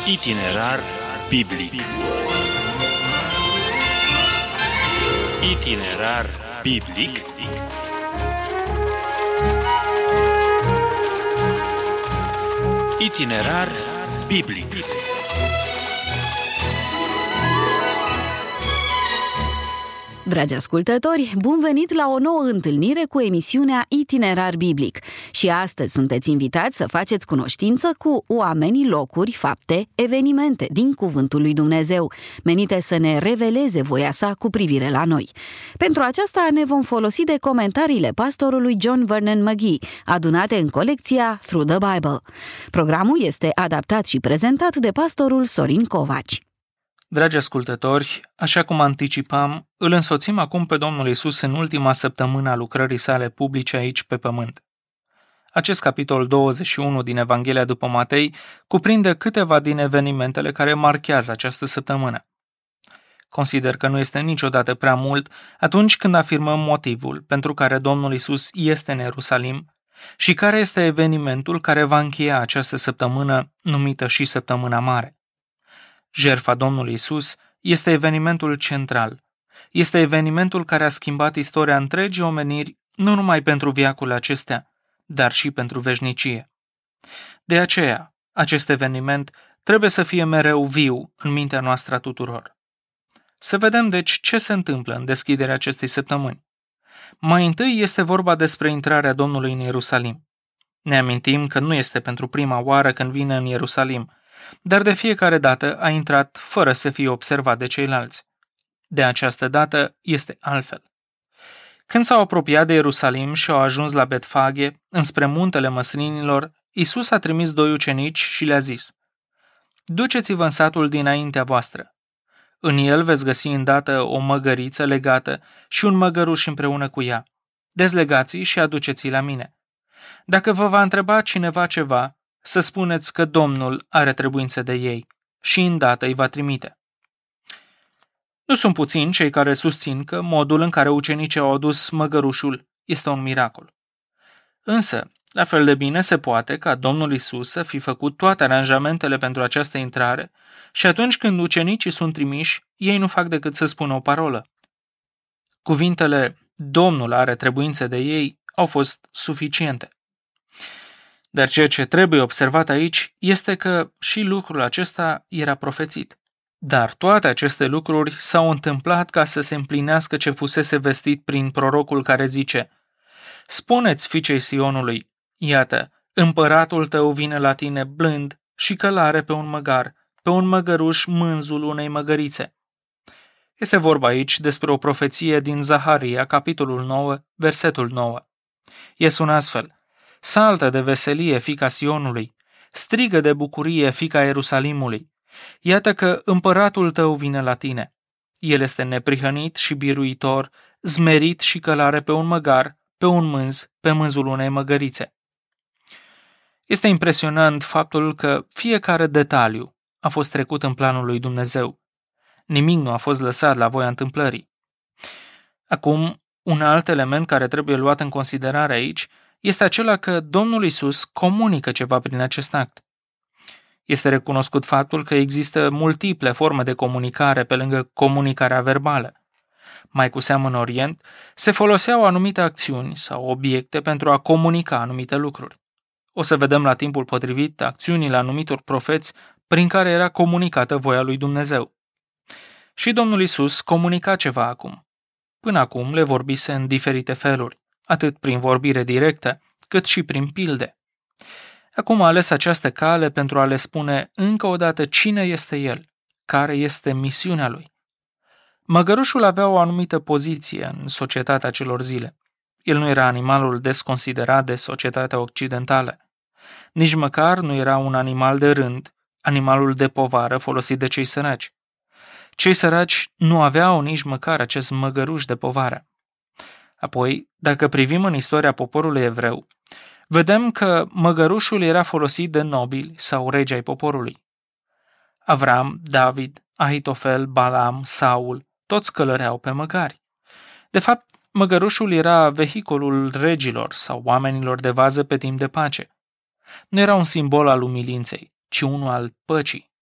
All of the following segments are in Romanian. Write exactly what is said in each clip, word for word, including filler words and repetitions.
Itinerar biblic. Itinerar biblic. Itinerar biblic. Dragi ascultători, bun venit la o nouă întâlnire cu emisiunea Itinerar Biblic. Și astăzi sunteți invitați să faceți cunoștință cu oamenii, locuri, fapte, evenimente din Cuvântul lui Dumnezeu, menite să ne reveleze voia sa cu privire la noi. Pentru aceasta ne vom folosi de comentariile pastorului John Vernon McGee, adunate în colecția Through the Bible. Programul este adaptat și prezentat de pastorul Sorin Covaci. Dragi ascultători, așa cum anticipam, îl însoțim acum pe Domnul Iisus în ultima săptămână a lucrării sale publice aici pe pământ. Acest capitol douăzeci și unu din Evanghelia după Matei cuprinde câteva din evenimentele care marchează această săptămână. Consider că nu este niciodată prea mult atunci când afirmăm motivul pentru care Domnul Iisus este în Ierusalim și care este evenimentul care va încheia această săptămână numită și Săptămâna Mare. Jertfa Domnului Iisus este evenimentul central. Este evenimentul care a schimbat istoria întregii omeniri, nu numai pentru veacurile acestea, dar și pentru veșnicie. De aceea, acest eveniment trebuie să fie mereu viu în mintea noastră a tuturor. Să vedem deci ce se întâmplă în deschiderea acestei săptămâni. Mai întâi este vorba despre intrarea Domnului în Ierusalim. Ne amintim că nu este pentru prima oară când vine în Ierusalim, dar de fiecare dată a intrat fără să fie observat de ceilalți. De această dată este altfel. Când s-au apropiat de Ierusalim și au ajuns la Betfage, înspre muntele Măslinilor, Iisus a trimis doi ucenici și le-a zis: duceți-vă în satul dinaintea voastră. În el veți găsi îndată o măgăriță legată și un măgăruș împreună cu ea. Dezlegați-i și aduceți-i la mine. Dacă vă va întreba cineva ceva, să spuneți că Domnul are trebuință de ei și îndată îi va trimite. Nu sunt puțini cei care susțin că modul în care ucenicii au adus măgărușul este un miracol. Însă, la fel de bine se poate ca Domnul Iisus să fi făcut toate aranjamentele pentru această intrare și atunci când ucenicii sunt trimiși, ei nu fac decât să spună o parolă. Cuvintele Domnul are trebuință de ei au fost suficiente. Dar ceea ce trebuie observat aici este că și lucrul acesta era profețit. Dar toate aceste lucruri s-au întâmplat ca să se împlinească ce fusese vestit prin prorocul care zice: spuneți fiicei Sionului, iată, împăratul tău vine la tine blând și călare pe un măgar, pe un măgăruș mânzul unei măgărițe. Este vorba aici despre o profeție din Zaharia, capitolul nouă, versetul nouă. E sună astfel: saltă de veselie, fiica Sionului, strigă de bucurie, fiica Ierusalimului. Iată că împăratul tău vine la tine. El este neprihănit și biruitor, zmerit și călare pe un măgar, pe un mânz, pe mânzul unei măgărițe. Este impresionant faptul că fiecare detaliu a fost trecut în planul lui Dumnezeu. Nimic nu a fost lăsat la voia întâmplării. Acum, un alt element care trebuie luat în considerare aici este acela că Domnul Iisus comunică ceva prin acest act. Este recunoscut faptul că există multiple forme de comunicare pe lângă comunicarea verbală. Mai cu seamă în Orient, se foloseau anumite acțiuni sau obiecte pentru a comunica anumite lucruri. O să vedem la timpul potrivit acțiunile anumitor profeți prin care era comunicată voia lui Dumnezeu. Și Domnul Iisus comunica ceva acum. Până acum le vorbise în diferite feluri, atât prin vorbire directă, cât și prin pilde. Acum a ales această cale pentru a le spune încă o dată cine este El, care este misiunea Lui. Măgărușul avea o anumită poziție în societatea celor zile. El nu era animalul desconsiderat de societatea occidentală. Nici măcar nu era un animal de rând, animalul de povară folosit de cei săraci. Cei săraci nu aveau nici măcar acest măgăruș de povară. Apoi, dacă privim în istoria poporului evreu, vedem că măgărușul era folosit de nobili sau regi ai poporului. Avram, David, Ahitofel, Balaam, Saul, toți călăreau pe măgari. De fapt, măgărușul era vehiculul regilor sau oamenilor de vază pe timp de pace. Nu era un simbol al umilinței, ci unul al păcii.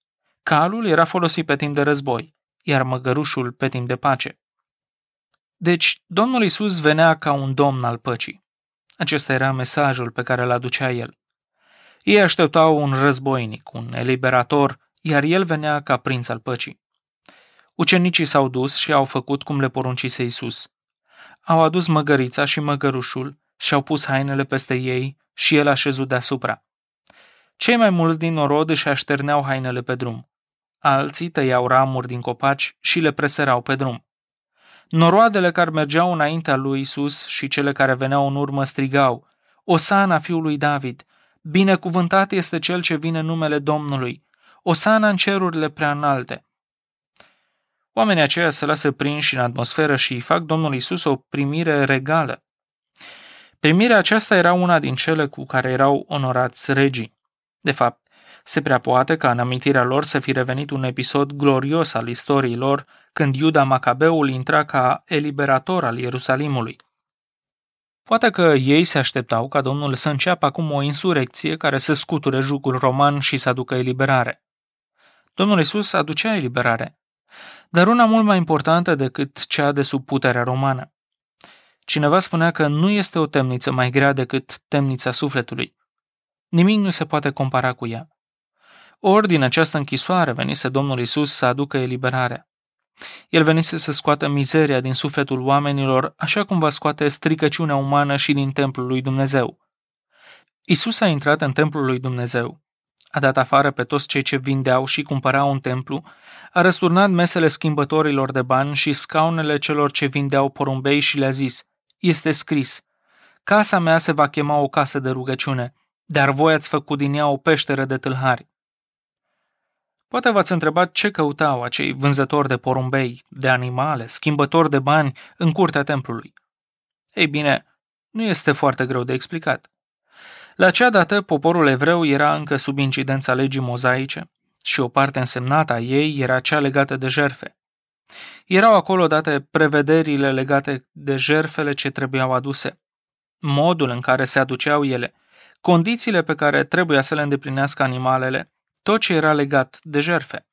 Calul era folosit pe timp de război, iar măgărușul pe timp de pace. Deci, Domnul Iisus venea ca un domn al păcii. Acesta era mesajul pe care îl aducea el. Ei așteptau un războinic, un eliberator, iar el venea ca prinț al păcii. Ucenicii s-au dus și au făcut cum le poruncise Iisus. Au adus măgărița și măgărușul și au pus hainele peste ei și el a șezut deasupra. Cei mai mulți din norod își așterneau hainele pe drum. Alții tăiau ramuri din copaci și le presărau pe drum. Noroadele care mergeau înaintea lui Iisus și cele care veneau în urmă strigau: Osana fiului David! Binecuvântat este cel ce vine în numele Domnului! Osana în cerurile prea înalte! Oamenii aceia se lasă prinși în atmosferă și îi fac Domnului Iisus o primire regală. Primirea aceasta era una din cele cu care erau onorați regii. De fapt, se prea poate ca în amintirea lor să fi revenit un episod glorios al istoriei lor, când Iuda Macabeul intra ca eliberator al Ierusalimului. Poate că ei se așteptau ca Domnul să înceapă acum o insurecție care să scuture jugul roman și să aducă eliberare. Domnul Iisus aducea eliberare, dar una mult mai importantă decât cea de sub puterea romană. Cineva spunea că nu este o temniță mai grea decât temnița sufletului. Nimic nu se poate compara cu ea. Ori din această închisoare venise Domnul Iisus să aducă eliberarea. El venise să scoată mizeria din sufletul oamenilor, așa cum va scoate stricăciunea umană și din templul lui Dumnezeu. Iisus a intrat în templul lui Dumnezeu. A dat afară pe toți cei ce vindeau și cumpărau un templu, a răsturnat mesele schimbătorilor de bani și scaunele celor ce vindeau porumbei și le-a zis: Este scris, casa mea se va chema o casă de rugăciune, dar voi ați făcut din ea o peșteră de tâlhari. Poate v-ați întrebat ce căutau acei vânzători de porumbei, de animale, schimbători de bani în curtea templului. Ei bine, nu este foarte greu de explicat. La acea dată, poporul evreu era încă sub incidența legii mozaice și o parte însemnată a ei era cea legată de jertfe. Erau acolo date prevederile legate de jertfele ce trebuiau aduse, modul în care se aduceau ele, condițiile pe care trebuia să le îndeplinească animalele, tot ce era legat de jertfe.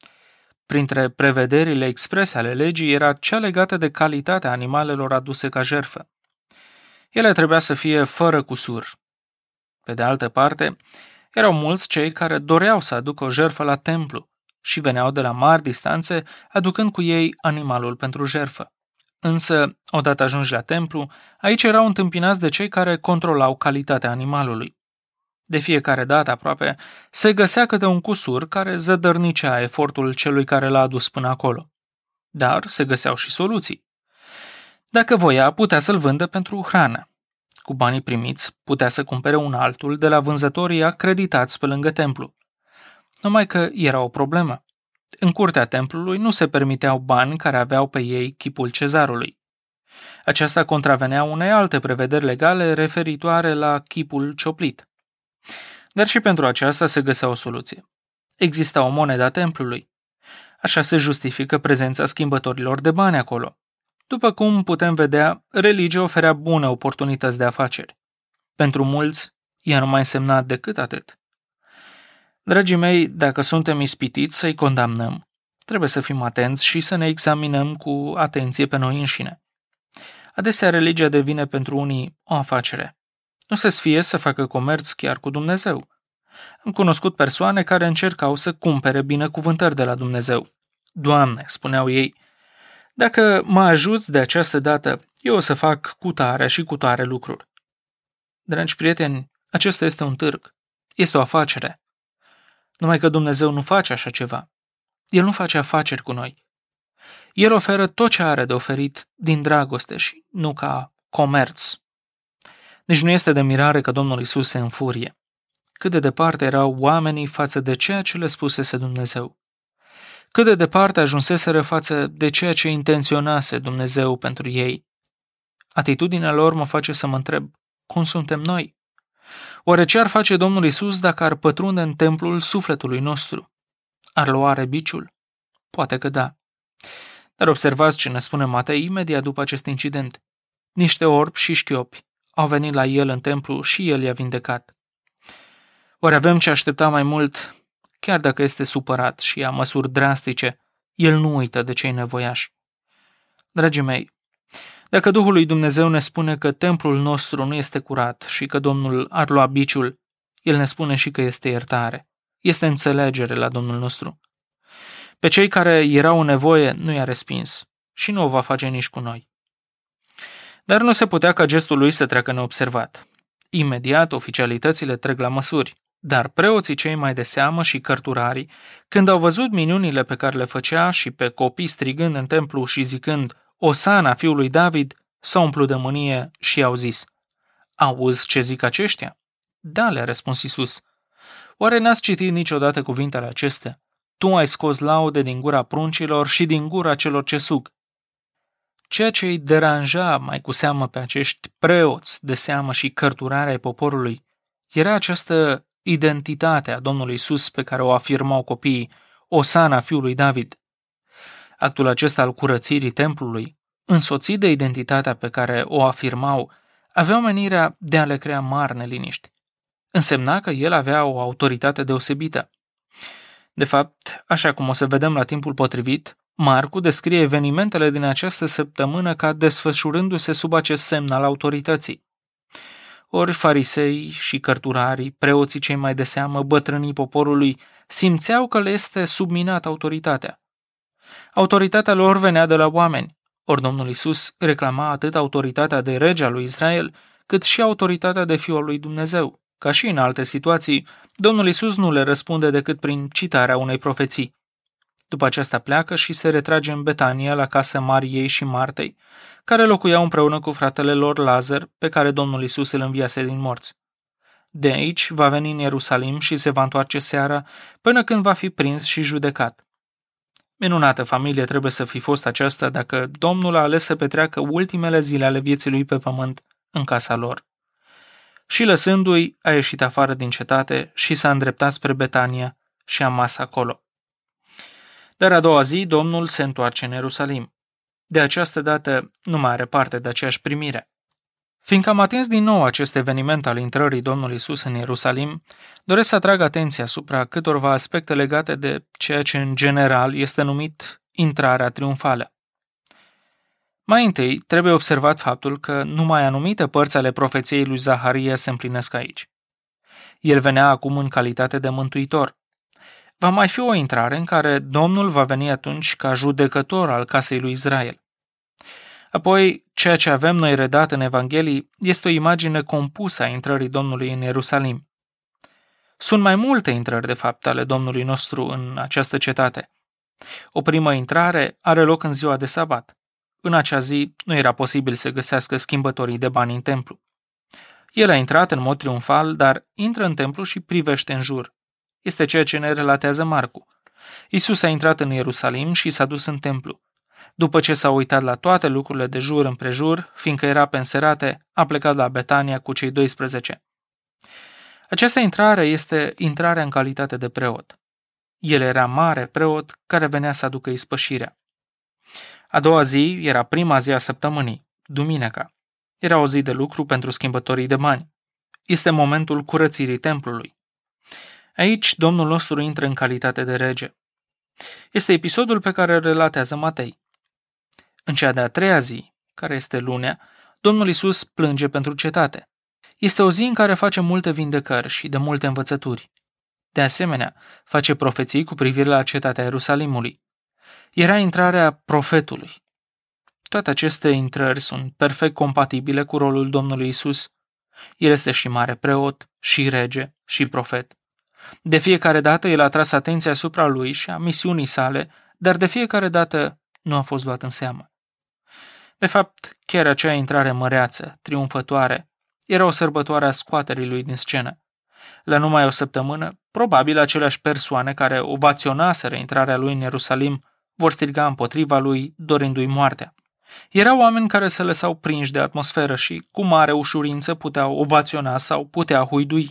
Printre prevederile exprese ale legii era cea legată de calitatea animalelor aduse ca jertfă. Ele trebuia să fie fără cusur. Pe de altă parte, erau mulți cei care doreau să aducă o jertfă la templu și veneau de la mari distanțe aducând cu ei animalul pentru jertfă. Însă, odată ajunși la templu, aici erau întâmpinați de cei care controlau calitatea animalului. De fiecare dată aproape se găsea câte un cusur care zădărnicea efortul celui care l-a adus până acolo. Dar se găseau și soluții. Dacă voia, putea să-l vândă pentru hrană. Cu banii primiți, putea să cumpere un altul de la vânzătorii acreditați pe lângă templu. Numai că era o problemă. În curtea templului nu se permiteau bani care aveau pe ei chipul cezarului. Aceasta contravenea unei alte prevederi legale referitoare la chipul cioplit. Dar și pentru aceasta se găsea o soluție. Exista o monedă a templului. Așa se justifică prezența schimbătorilor de bani acolo. După cum putem vedea, religia oferea bune oportunități de afaceri. Pentru mulți, ea nu mai însemna decât atât. Dragii mei, dacă suntem ispitiți să-i condamnăm, trebuie să fim atenți și să ne examinăm cu atenție pe noi înșine. Adesea religia devine pentru unii o afacere. Nu se sfie să facă comerț chiar cu Dumnezeu. Am cunoscut persoane care încercau să cumpere binecuvântări de la Dumnezeu. Doamne, spuneau ei, dacă mă ajuți de această dată, eu o să fac cu tare și cu tare lucruri. Dragi prieteni, acesta este un târg. Este o afacere. Numai că Dumnezeu nu face așa ceva. El nu face afaceri cu noi. El oferă tot ce are de oferit din dragoste și nu ca comerț. Deci nu este de mirare că Domnul Iisus se înfurie. Cât de departe erau oamenii față de ceea ce le spusese Dumnezeu. Cât de departe ajunseseră față de ceea ce intenționase Dumnezeu pentru ei. Atitudinea lor mă face să mă întreb, cum suntem noi? Oare ce ar face Domnul Iisus dacă ar pătrunde în templul sufletului nostru? Ar lua biciul? Poate că da. Dar observați ce ne spune Matei imediat după acest incident. Niște orbi și șchiopi au venit la el în templu și el i-a vindecat. Oare avem ce aștepta mai mult chiar dacă este supărat și ia măsuri drastice, el nu uită de cei nevoiași. Dragii mei, dacă Duhul lui Dumnezeu ne spune că templul nostru nu este curat și că Domnul ar lua biciul, El ne spune și că este iertare. Este înțelegere la Domnul nostru. Pe cei care erau în nevoie nu i-a respins și nu o va face nici cu noi. Dar nu se putea ca gestul lui să treacă neobservat. Imediat, oficialitățile trec la măsuri, dar preoții cei mai de seamă și cărturarii, când au văzut minunile pe care le făcea și pe copii strigând în templu și zicând Osana fiului David, s-au umplut de mânie și au zis: Auzi ce zic aceștia? Da, le-a răspuns Iisus. Oare n-ați citit niciodată cuvintele acestea? Tu ai scos laude din gura pruncilor și din gura celor ce sug. Ceea ce îi deranja mai cu seamă pe acești preoți de seamă și cărturare ai poporului era această identitate a Domnului Iisus pe care o afirmau copiii, Osana fiului David. Actul acesta al curățirii templului, însoțit de identitatea pe care o afirmau, avea menirea de a le crea mari neliniști. Însemna că el avea o autoritate deosebită. De fapt, așa cum o să vedem la timpul potrivit, Marcu descrie evenimentele din această săptămână ca desfășurându-se sub acest semn al autorității. Ori farisei și cărturarii, preoții cei mai de seamă, bătrânii poporului, simțeau că le este subminată autoritatea. Autoritatea lor venea de la oameni, ori Domnul Iisus reclama atât autoritatea de rege al lui Israel, cât și autoritatea de Fiul lui Dumnezeu. Ca și în alte situații, Domnul Iisus nu le răspunde decât prin citarea unei profeții. După aceasta pleacă și se retrage în Betania la casa Mariei și Martei, care locuiau împreună cu fratele lor Lazar, pe care Domnul Iisus îl înviase din morți. De aici va veni în Ierusalim și se va întoarce seara, până când va fi prins și judecat. Minunată familie trebuie să fi fost aceasta dacă Domnul a ales să petreacă ultimele zile ale vieții lui pe pământ în casa lor. Și lăsându-i, a ieșit afară din cetate și s-a îndreptat spre Betania și a mas acolo. Dar a doua zi, Domnul se întoarce în Ierusalim. De această dată nu mai are parte de aceeași primire. Fiindcă am atins din nou acest eveniment al intrării Domnului Iisus în Ierusalim, doresc să atrag atenția asupra câtorva aspecte legate de ceea ce în general este numit intrarea triumfală. Mai întâi, trebuie observat faptul că numai anumite părți ale profeției lui Zaharia se împlinesc aici. El venea acum în calitate de mântuitor. Va mai fi o intrare în care Domnul va veni atunci ca judecător al casei lui Israel. Apoi, ceea ce avem noi redat în Evanghelii este o imagine compusă a intrării Domnului în Ierusalim. Sunt mai multe intrări, de fapt, ale Domnului nostru în această cetate. O primă intrare are loc în ziua de sabat. În acea zi nu era posibil să găsească schimbătorii de bani în templu. El a intrat în mod triumfal, dar intră în templu și privește în jur. Este ceea ce ne relatează Marcu. Iisus a intrat în Ierusalim și s-a dus în templu. După ce s-a uitat la toate lucrurile de jur împrejur, fiindcă era pe înserate, a plecat la Betania cu cei doisprezece. Această intrare este intrarea în calitate de preot. El era mare preot care venea să aducă ispășirea. A doua zi era prima zi a săptămânii, duminica. Era o zi de lucru pentru schimbătorii de bani. Este momentul curățirii templului. Aici Domnul nostru intră în calitate de rege. Este episodul pe care îl relatează Matei. În cea de-a treia zi, care este lunea, Domnul Iisus plânge pentru cetate. Este o zi în care face multe vindecări și de multe învățături. De asemenea, face profeții cu privire la cetatea Ierusalimului. Era intrarea profetului. Toate aceste intrări sunt perfect compatibile cu rolul Domnului Iisus. El este și mare preot, și rege, și profet. De fiecare dată el a tras atenția asupra lui și a misiunii sale, dar de fiecare dată nu a fost luat în seamă. De fapt, chiar acea intrare măreață, triumfătoare, era o sărbătoare a scoaterii lui din scenă. La numai o săptămână, probabil aceleași persoane care ovaționaseră intrarea lui în Ierusalim vor striga împotriva lui, dorindu-i moartea. Erau oameni care se lăsau prinși de atmosferă și, cu mare ușurință, puteau ovaționa sau putea huidui.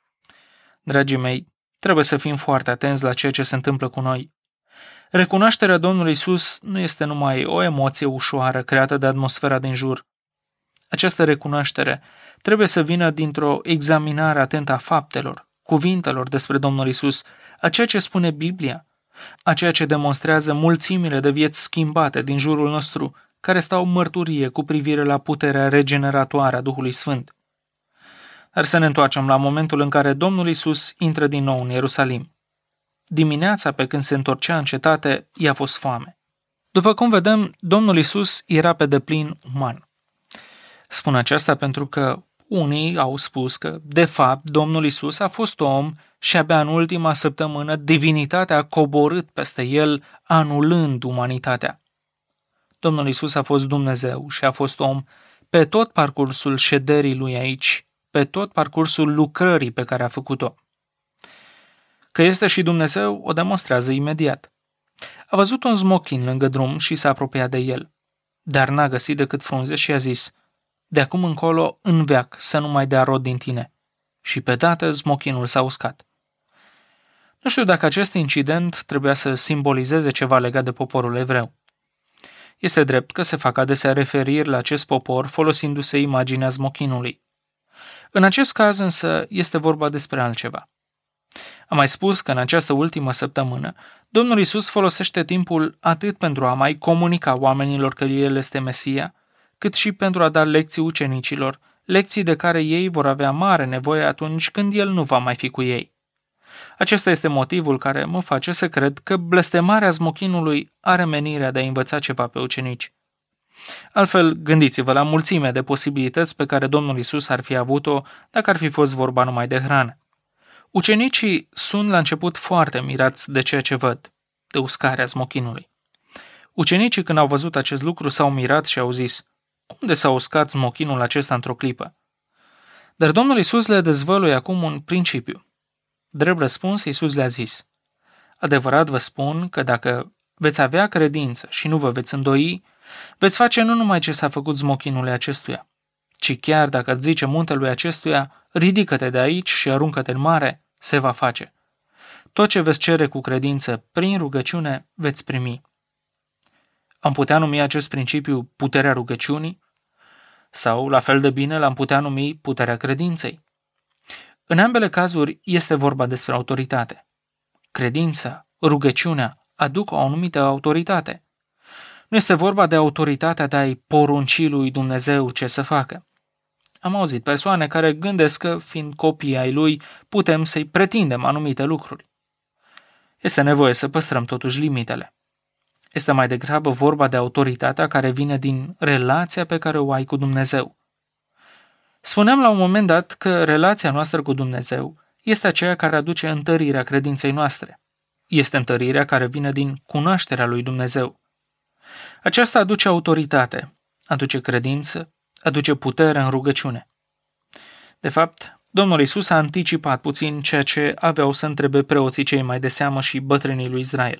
Dragii mei, trebuie să fim foarte atenți la ceea ce se întâmplă cu noi. Recunoașterea Domnului Iisus nu este numai o emoție ușoară creată de atmosfera din jur. Această recunoaștere trebuie să vină dintr-o examinare atentă a faptelor, cuvintelor despre Domnul Isus, a ceea ce spune Biblia, a ceea ce demonstrează mulțimile de vieți schimbate din jurul nostru, care stau mărturie cu privire la puterea regeneratoare a Duhului Sfânt. Dar să ne întoarcem la momentul în care Domnul Isus intră din nou în Ierusalim. Dimineața, pe când se întorcea în cetate, i-a fost foame. După cum vedem, Domnul Isus era pe deplin uman. Spun aceasta pentru că unii au spus că, de fapt, Domnul Isus a fost om și abia în ultima săptămână divinitatea a coborât peste el, anulând umanitatea. Domnul Isus a fost Dumnezeu și a fost om pe tot parcursul șederii lui aici, pe tot parcursul lucrării pe care a făcut-o. Că este și Dumnezeu o demonstrează imediat. A văzut un smochin lângă drum și s-a apropiat de el, dar n-a găsit decât frunze și a zis: de acum încolo, în veac, să nu mai dea rod din tine. Și pe dată smochinul s-a uscat. Nu știu dacă acest incident trebuia să simbolizeze ceva legat de poporul evreu. Este drept că se fac adesea referiri la acest popor folosindu-se imaginea smochinului. În acest caz însă este vorba despre altceva. Am mai spus că în această ultimă săptămână Domnul Isus folosește timpul atât pentru a mai comunica oamenilor că El este Mesia, cât și pentru a da lecții ucenicilor, lecții de care ei vor avea mare nevoie atunci când El nu va mai fi cu ei. Acesta este motivul care mă face să cred că blestemarea smochinului are menirea de a învăța ceva pe ucenici. Altfel, gândiți-vă la mulțimea de posibilități pe care Domnul Isus ar fi avut-o dacă ar fi fost vorba numai de hrană. Ucenicii sunt la început foarte mirați de ceea ce văd, de uscarea smochinului. Ucenicii, când au văzut acest lucru, s-au mirat și au zis: unde s-a uscat smochinul acesta într-o clipă? Dar Domnul Isus le dezvăluie acum un principiu. Drept răspuns, Iisus le-a zis: adevărat vă spun că dacă veți avea credință și nu vă veți îndoi, veți face nu numai ce s-a făcut smochinului acestuia, ci chiar dacă îți zice muntelui acestuia: ridică-te de aici și aruncă-te în mare, se va face. Tot ce veți cere cu credință, prin rugăciune, veți primi. Am putea numi acest principiu puterea rugăciunii? Sau, la fel de bine, l-am putea numi puterea credinței? În ambele cazuri este vorba despre autoritate. Credința, rugăciunea aduc o anumită autoritate. Nu este vorba de autoritatea de a-i porunci lui Dumnezeu ce să facă. Am auzit persoane care gândesc că, fiind copii ai lui, putem să-i pretindem anumite lucruri. Este nevoie să păstrăm totuși limitele. Este mai degrabă vorba de autoritatea care vine din relația pe care o ai cu Dumnezeu. Spuneam la un moment dat că relația noastră cu Dumnezeu este aceea care aduce întărirea credinței noastre. Este întărirea care vine din cunoașterea lui Dumnezeu. Aceasta aduce autoritate, aduce credință, aduce putere în rugăciune. De fapt, Domnul Isus a anticipat puțin ceea ce aveau să întrebe preoții cei mai de seamă și bătrânii lui Israel.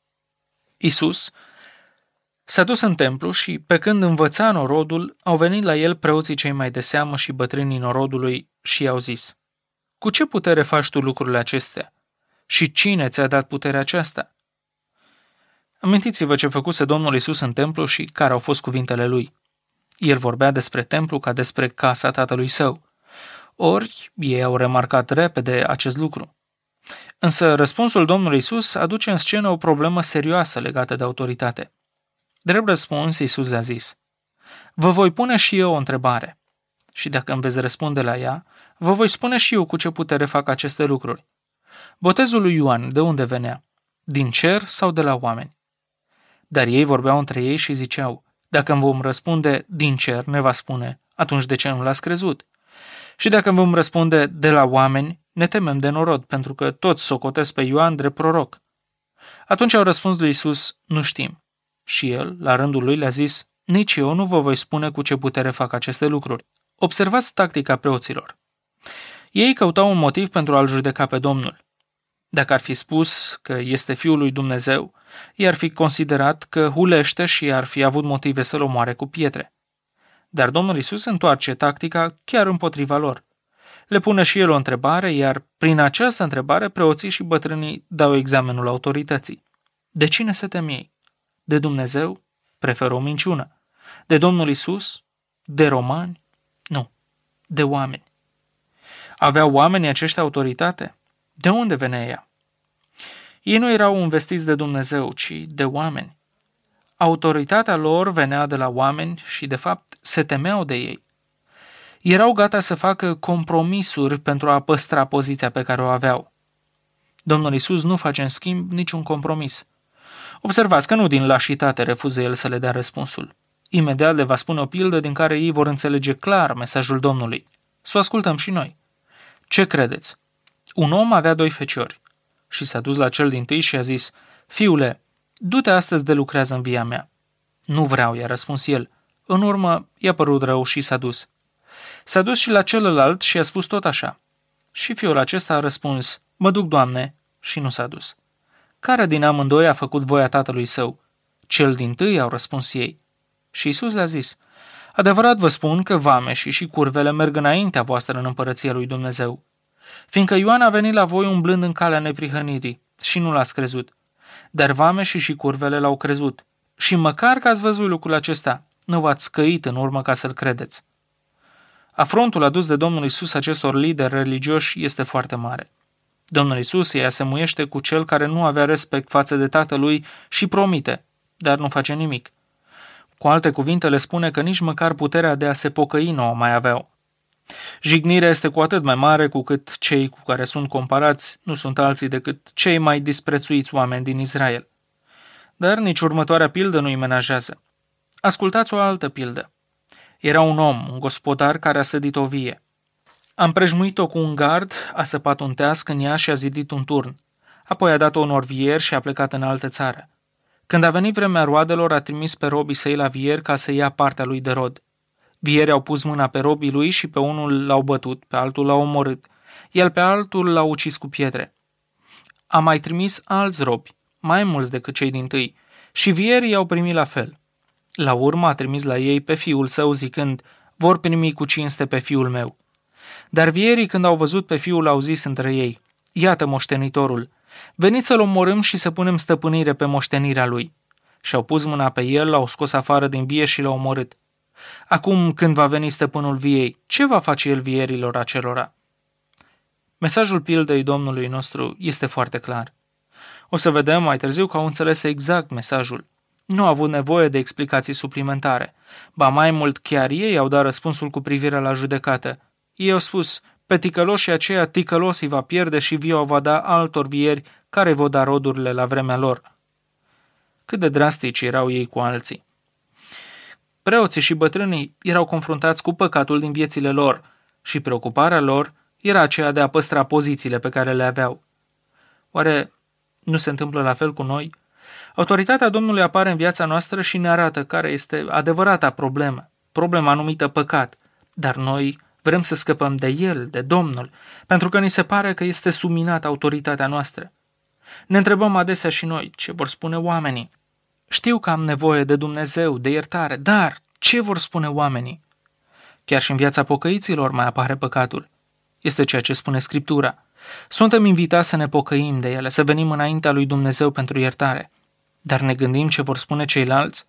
Isus s-a dus în templu și, pe când învăța norodul, au venit la el preoții cei mai de seamă și bătrânii norodului și i-au zis: cu ce putere faci tu lucrurile acestea? Și cine ți-a dat puterea aceasta? Amintiți-vă ce făcuse Domnul Isus în templu și care au fost cuvintele lui. El vorbea despre templu ca despre casa tatălui său. Ori ei au remarcat repede acest lucru. Însă răspunsul Domnului Isus aduce în scenă o problemă serioasă legată de autoritate. Drept răspuns, Iisus le-a zis: vă voi pune și eu o întrebare. Și dacă îmi veți răspunde la ea, vă voi spune și eu cu ce putere fac aceste lucruri. Botezul lui Ioan de unde venea? Din cer sau de la oameni? Dar ei vorbeau între ei și ziceau: dacă îmi vom răspunde din cer, ne va spune: atunci de ce nu l-ați crezut? Și dacă îmi vom răspunde de la oameni, ne temem de norod, pentru că toți socotesc pe Ioan drept proroc. Atunci au răspuns lui Iisus: nu știm. Și el, la rândul lui, le-a zis: nici eu nu vă voi spune cu ce putere fac aceste lucruri. Observați tactica preoților. Ei căutau un motiv pentru a-l judeca pe Domnul. Dacă ar fi spus că este Fiul lui Dumnezeu, i-ar fi considerat că hulește și ar fi avut motive să-l omoare cu pietre. Dar Domnul Iisus întoarce tactica chiar împotriva lor. Le pune și el o întrebare, iar prin această întrebare preoții și bătrânii dau examenul autorității. De cine se tem ei? De Dumnezeu? Preferă o minciună. De Domnul Iisus? De romani? Nu. De oameni. Aveau oamenii aceștia autoritate? De unde venea ea? Ei nu erau investiți de Dumnezeu, ci de oameni. Autoritatea lor venea de la oameni și, de fapt, se temeau de ei. Erau gata să facă compromisuri pentru a păstra poziția pe care o aveau. Domnul Iisus nu face, în schimb, niciun compromis. Observați că nu din lașitate refuză el să le dea răspunsul. Imediat le va spune o pildă din care ei vor înțelege clar mesajul Domnului. Să o ascultăm și noi. Ce credeți? Un om avea doi feciori și s-a dus la cel dintâi și a zis: Fiule, du-te astăzi de lucrează în via mea. Nu vreau, i-a răspuns el. În urmă i-a părut rău și s-a dus. S-a dus și la celălalt și a spus tot așa. Și fiul acesta a răspuns: Mă duc, Doamne, și nu s-a dus. Care din amândoi a făcut voia tatălui său? Cel dintâi, au răspuns ei. Și Iisus le-a zis: Adevărat vă spun că vameșii și curvele merg înaintea voastră în împărăția lui Dumnezeu. Fiindcă Ioan a venit la voi umblând în calea neprihănirii și nu l-ați crezut, dar vameșii și curvele l-au crezut. Și măcar că ați văzut lucrul acesta, nu v-ați scăit în urmă ca să-l credeți. Afrontul adus de Domnul Iisus acestor lideri religioși este foarte mare. Domnul Iisus îi asemuiește cu cel care nu avea respect față de tatălui și promite, dar nu face nimic. Cu alte cuvinte le spune că nici măcar puterea de a se pocăi nu o mai aveau. Jignirea este cu atât mai mare cu cât cei cu care sunt comparați nu sunt alții decât cei mai disprețuiți oameni din Israel. Dar nici următoarea pildă nu îi menajează. Ascultați o altă pildă. Era un om, un gospodar, care a sădit o vie. A împrejmuit-o cu un gard, a săpat un teasc în ea și a zidit un turn. Apoi a dat-o unor vieri și a plecat în altă țară. Când a venit vremea roadelor, a trimis pe robii săi la vieri ca să ia partea lui de rod. Vierii au pus mâna pe robii lui și pe unul l-au bătut, pe altul l-au omorât, iar pe altul l-au ucis cu pietre. A mai trimis alți robi, mai mulți decât cei dintâi, și vierii i-au primit la fel. La urmă a trimis la ei pe fiul său zicând: vor primi cu cinste pe fiul meu. Dar vierii, când au văzut pe fiul, au zis între ei: iată moștenitorul, veniți să-l omorâm și să punem stăpânire pe moștenirea lui. Și-au pus mâna pe el, l-au scos afară din vie și l-au omorât. Acum, când va veni stăpânul viei, ce va face el vierilor acelora? Mesajul pildei Domnului nostru este foarte clar. O să vedem mai târziu că au înțeles exact mesajul. Nu au avut nevoie de explicații suplimentare. Ba mai mult, chiar ei au dat răspunsul cu privire la judecată. Ei au spus: pe ticăloșii aceia ticălos îi va pierde și viu va da altor vieri care vor da rodurile la vremea lor. Cât de drastici erau ei cu alții. Preoții și bătrânii erau confruntați cu păcatul din viețile lor și preocuparea lor era aceea de a păstra pozițiile pe care le aveau. Oare nu se întâmplă la fel cu noi? Autoritatea Domnului apare în viața noastră și ne arată care este adevărata problemă, problema numită păcat, dar noi vrem să scăpăm de el, de Domnul, pentru că ni se pare că este subminată autoritatea noastră. Ne întrebăm adesea și noi: ce vor spune oamenii? Știu că am nevoie de Dumnezeu, de iertare, dar ce vor spune oamenii? Chiar și în viața pocăiților mai apare păcatul. Este ceea ce spune Scriptura. Suntem invitați să ne pocăim de ele, să venim înaintea lui Dumnezeu pentru iertare. Dar ne gândim ce vor spune ceilalți?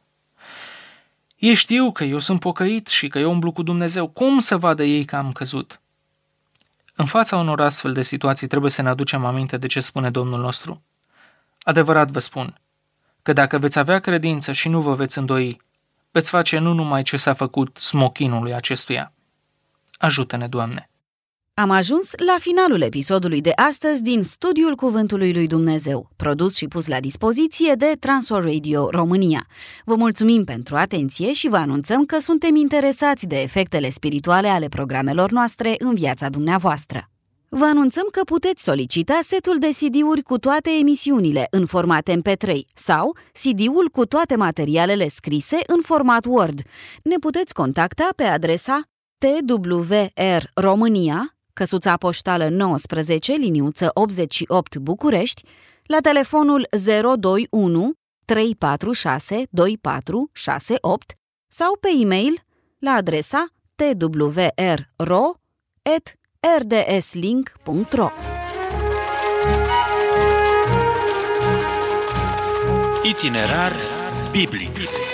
Ei știu că eu sunt pocăit și că eu umblu cu Dumnezeu. Cum să vadă ei că am căzut? În fața unor astfel de situații trebuie să ne aducem aminte de ce spune Domnul nostru. Adevărat vă spun că dacă veți avea credință și nu vă veți îndoi, veți face nu numai ce s-a făcut smochinului acestuia. Ajută-ne, Doamne! Am ajuns la finalul episodului de astăzi din Studiul Cuvântului lui Dumnezeu, produs și pus la dispoziție de Transworld Radio România. Vă mulțumim pentru atenție și vă anunțăm că suntem interesați de efectele spirituale ale programelor noastre în viața dumneavoastră. Vă anunțăm că puteți solicita setul de C D-uri cu toate emisiunile în format M P trei sau C D-ul cu toate materialele scrise în format Word. Ne puteți contacta pe adresa T W R România, căsuța poștală nouăsprezece, liniuță optzeci și opt București, la telefonul zero doi unu trei patru șase doi patru șase opt sau pe e-mail la adresa t w r ro at r d s link punct r o. Itinerar biblic.